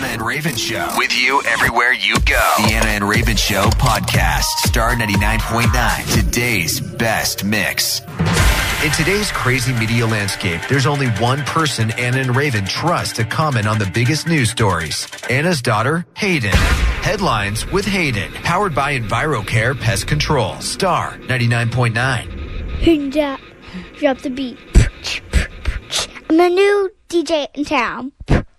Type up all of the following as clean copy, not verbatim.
and Raven Show. With you everywhere you go. The Anna and Raven Show podcast. Star 99.9. Today's best mix. In today's crazy media landscape, there's only one person Anna and Raven trust to comment on the biggest news stories. Anna's daughter, Hayden. Headlines with Hayden. Powered by EnviroCare Pest Control. Star 99.9. Drop the beat. I'm a new DJ in town.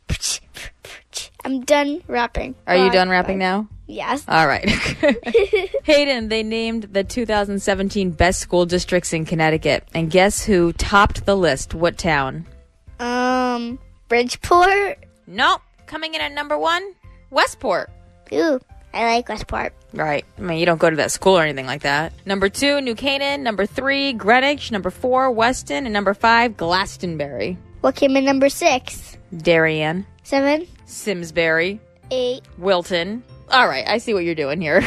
I'm done rapping. Are you done rapping now? Yes. All right. Hayden, they named the 2017 best school districts in Connecticut. And guess who topped the list? What town? Bridgeport? Nope. Coming in at number 1, Westport. Ooh, I like Westport. Right. I mean, you don't go to that school or anything like that. Number 2, New Canaan. Number 3, Greenwich. Number 4, Weston. And number 5, Glastonbury. What came in number 6? Darien. 7? Simsbury. 8. Wilton. All right, I see what you're doing here.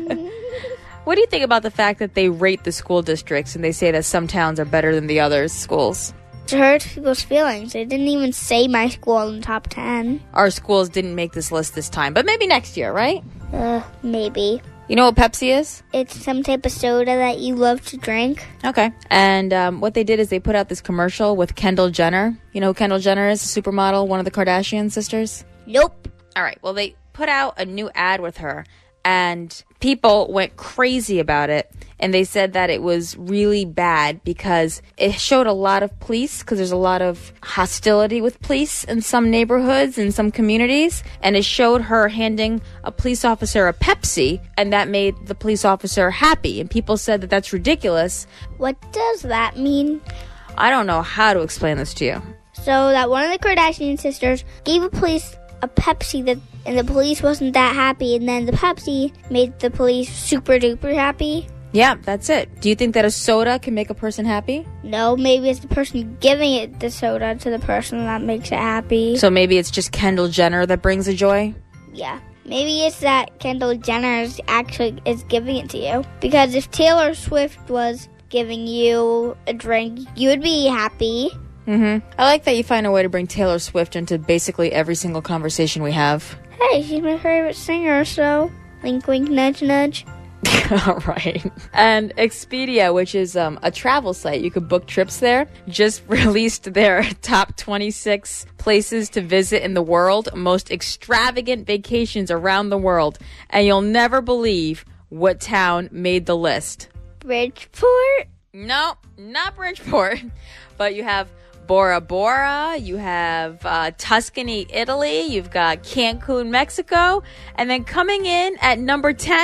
What do you think about the fact that they rate the school districts and they say that some towns are better than the others' schools? It hurts people's feelings. They didn't even say my school in the top 10. Our schools didn't make this list this time, but maybe next year, right? Maybe. You know what Pepsi is? It's some type of soda that you love to drink. Okay. And what they did is they put out this commercial with Kendall Jenner. You know who Kendall Jenner is? A supermodel, one of the Kardashian sisters? Nope. All right. Well, they put out a new ad with her, and people went crazy about it. And they said that it was really bad because it showed a lot of police, because there's a lot of hostility with police in some neighborhoods, in some communities. And it showed her handing a police officer a Pepsi, and that made the police officer happy. And people said that that's ridiculous. What does that mean? I don't know how to explain this to you. So that one of the Kardashian sisters gave a police a Pepsi and the police wasn't that happy, and then the Pepsi made the police super duper happy. Yeah, that's it. Do you think that a soda can make a person happy? No, maybe it's the person giving it the soda to the person that makes it happy. So maybe it's just Kendall Jenner that brings a joy? Yeah. Maybe it's that Kendall Jenner is giving it to you. Because if Taylor Swift was giving you a drink, you would be happy. Mm-hmm. I like that you find a way to bring Taylor Swift into basically every single conversation we have. Hey, she's my favorite singer, so wink, wink, nudge, nudge. All right. And Expedia, which is a travel site, you could book trips there, just released their top 26 places to visit in the world, most extravagant vacations around the world. And you'll never believe what town made the list. Bridgeport? No, not Bridgeport. But you have Bora Bora, you have Tuscany, Italy, you've got Cancun, Mexico, and then coming in at number 10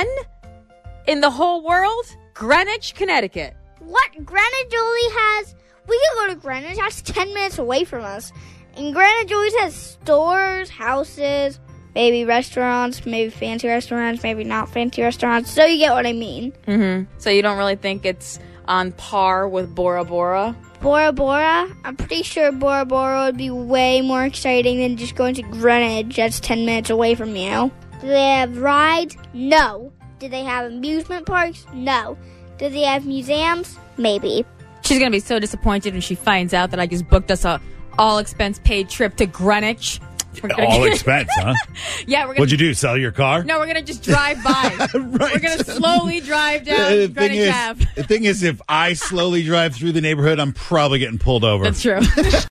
in the whole world, Greenwich, Connecticut. What? Greenwich only has... We can go to Greenwich. That's 10 minutes away from us. And Greenwich always has stores, houses, maybe restaurants, maybe fancy restaurants, maybe not fancy restaurants. So you get what I mean. Mm-hmm. So you don't really think it's on par with Bora Bora? Bora Bora? I'm pretty sure Bora Bora would be way more exciting than just going to Greenwich. That's 10 minutes away from you. Do they have rides? No. Do they have amusement parks? No. Do they have museums? Maybe. She's going to be so disappointed when she finds out that I just booked us a all-expense-paid trip to Greenwich. All expense, huh? Yeah, we're gonna... What'd you do, sell your car? No, we're going to just drive by. Right. We're going to slowly drive down Greenwich Ave. The thing is, if I slowly drive through the neighborhood, I'm probably getting pulled over. That's true.